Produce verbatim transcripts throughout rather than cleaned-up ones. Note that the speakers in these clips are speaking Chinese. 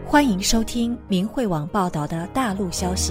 欢迎收听明慧网报道的大陆消息。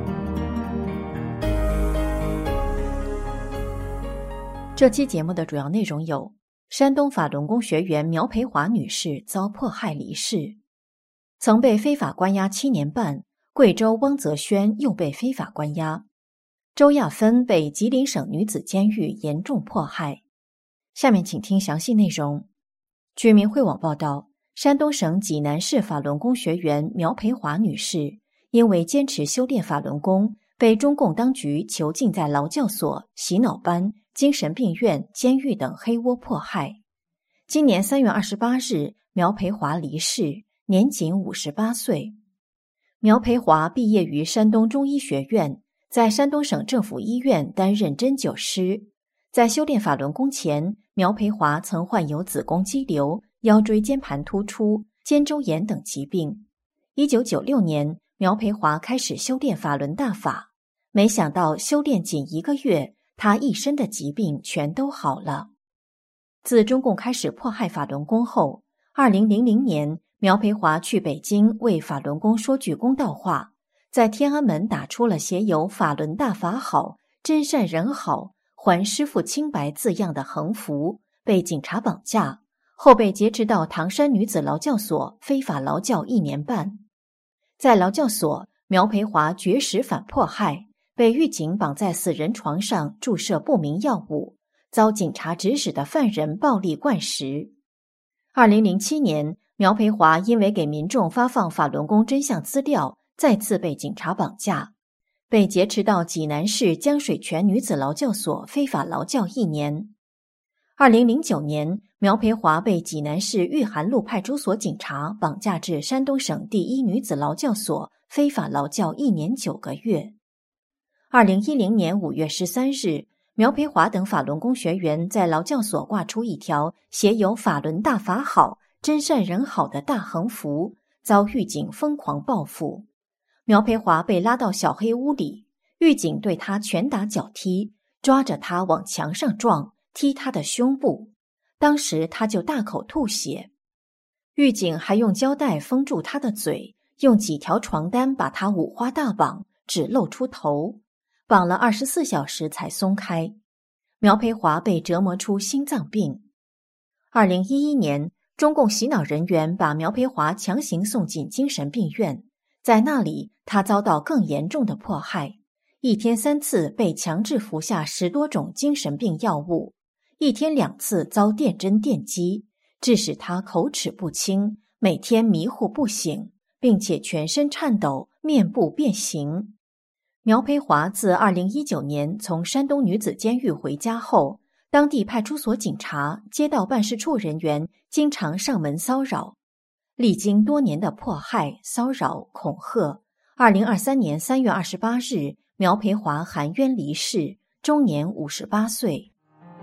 这期节目的主要内容有：山东法轮功学员苗培华女士遭迫害离世；曾被非法关押七年半，贵州汪泽轩又被非法关押；周亚芬被吉林省女子监狱严重迫害。下面请听详细内容。据明慧网报道，山东省济南市法轮功学员苗培华女士因为坚持修炼法轮功，被中共当局囚禁在劳教所、洗脑班、精神病院、监狱等黑窝迫害。今年三月二十八日，苗培华离世，年仅五十八岁。苗培华毕业于山东中医学院，在山东省政府医院担任针灸师。在修炼法轮功前，苗培华曾患有子宫肌瘤、腰椎间盘突出、肩周炎等疾病。一九九六年，苗培华开始修炼法轮大法，没想到修炼仅一个月，他一身的疾病全都好了。自中共开始迫害法轮功后，二零零零年，苗培华去北京为法轮功说句公道话，在天安门打出了写有法轮大法好、真善人好、还师父清白字样的横幅，被警察绑架，后被劫持到唐山女子劳教所非法劳教一年半。在劳教所，苗培华绝食反迫害，被狱警绑在死人床上注射不明药物，遭警察指使的犯人暴力灌食。二零零七年，苗培华因为给民众发放法轮功真相资料，再次被警察绑架，被劫持到济南市江水泉女子劳教所非法劳教一年。二零零九年，苗培华被济南市玉涵路派出所警察绑架至山东省第一女子劳教所非法劳教一年九个月。二零一零年五月十三日，苗培华等法轮功学员在劳教所挂出一条写有法轮大法好、真善人好的大横幅，遭狱警疯狂报复。苗培华被拉到小黑屋里，狱警对他拳打脚踢，抓着他往墙上撞，踢他的胸部，当时他就大口吐血。狱警还用胶带封住他的嘴，用几条床单把他五花大绑，只露出头，绑了二十四小时才松开。苗培华被折磨出心脏病。二零一一年，中共洗脑人员把苗培华强行送进精神病院，在那里他遭到更严重的迫害，一天三次被强制服下十多种精神病药物，一天两次遭电针电击，致使他口齿不清，每天迷糊不醒，并且全身颤抖，面部变形。苗培华自二零一九年从山东女子监狱回家后，当地派出所警察、街道办事处人员经常上门骚扰。历经多年的迫害、骚扰、恐吓，二零二三年三月二十八日，苗培华含冤离世，终年五十八岁。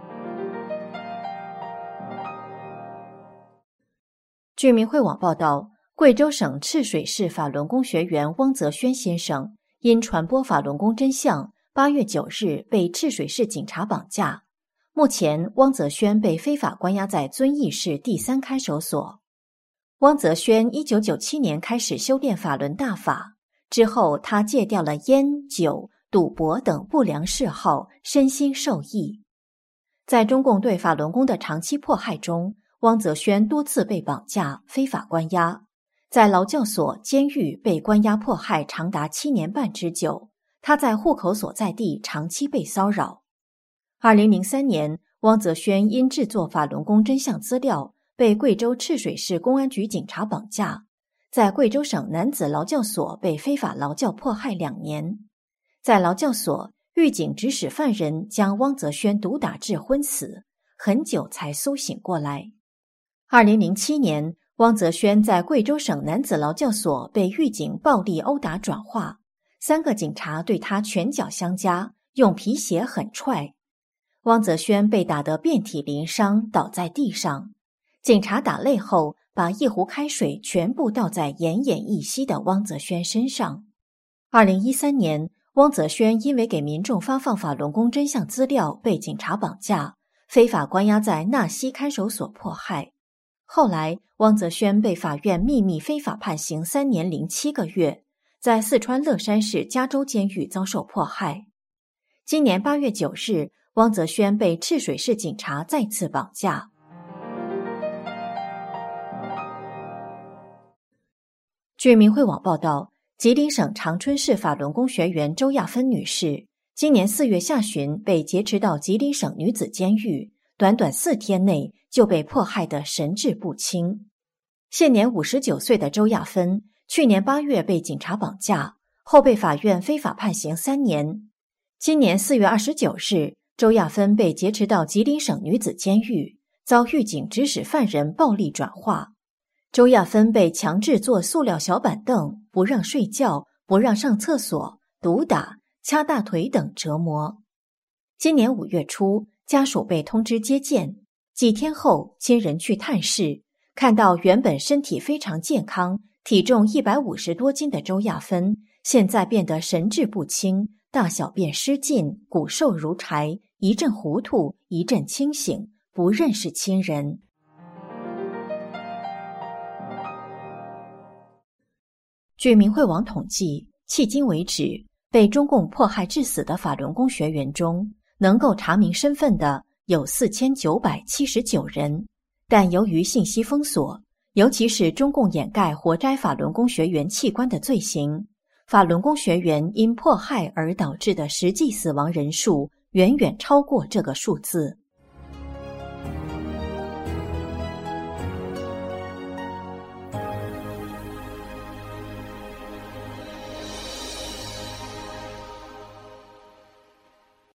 据明慧网报道，贵州省赤水市法轮功学员汪泽轩先生因传播法轮功真相，八月九日被赤水市警察绑架。目前，汪泽轩被非法关押在遵义市第三看守所。汪泽轩一九九七年开始修炼法轮大法，之后他戒掉了烟、酒、赌博等不良嗜好，身心受益。在中共对法轮功的长期迫害中，汪泽轩多次被绑架、非法关押，在劳教所、监狱被关押迫害长达七年半之久。他在户口所在地长期被骚扰。二零零三年，汪泽轩因制作法轮功真相资料，被贵州赤水市公安局警察绑架，在贵州省男子劳教所被非法劳教迫害两年。在劳教所，狱警指使犯人将汪泽轩毒打至昏死，很久才苏醒过来。二零零七年，汪泽轩在贵州省男子劳教所被狱警暴力殴打转化，三个警察对他拳脚相加，用皮鞋狠踹。汪泽轩被打得遍体鳞伤，倒在地上。警察打累后，把一壶开水全部倒在奄奄一息的汪泽轩身上。二零一三年，汪泽轩因为给民众发放法轮功真相资料被警察绑架，非法关押在纳西看守所迫害。 后来，汪泽轩被法院秘密非法判刑三年零七个月，在四川乐山市加州监狱遭受迫害。今年八月九日，汪泽轩被赤水市警察再次绑架。据明慧网报道，吉林省长春市法轮功学员周亚芬女士，今年四月下旬被劫持到吉林省女子监狱，短短四天内就被迫害得神志不清。现年五十九岁的周亚芬，去年八月被警察绑架，后被法院非法判刑三年。今年四月二十九日，周亚芬被劫持到吉林省女子监狱，遭狱警指使犯人暴力转化。周亚芬被强制坐塑料小板凳，不让睡觉，不让上厕所，毒打、掐大腿等折磨。今年五月初，家属被通知接见，几天后亲人去探视，看到原本身体非常健康，体重一百五十多斤的周亚芬，现在变得神志不清，大小便失禁，骨瘦如柴，一阵糊涂，一阵清醒，不认识亲人。据明慧网统计，迄今为止，被中共迫害致死的法轮功学员中，能够查明身份的有四千九百七十九人，但由于信息封锁，尤其是中共掩盖活摘法轮功学员器官的罪行，法轮功学员因迫害而导致的实际死亡人数远远超过这个数字。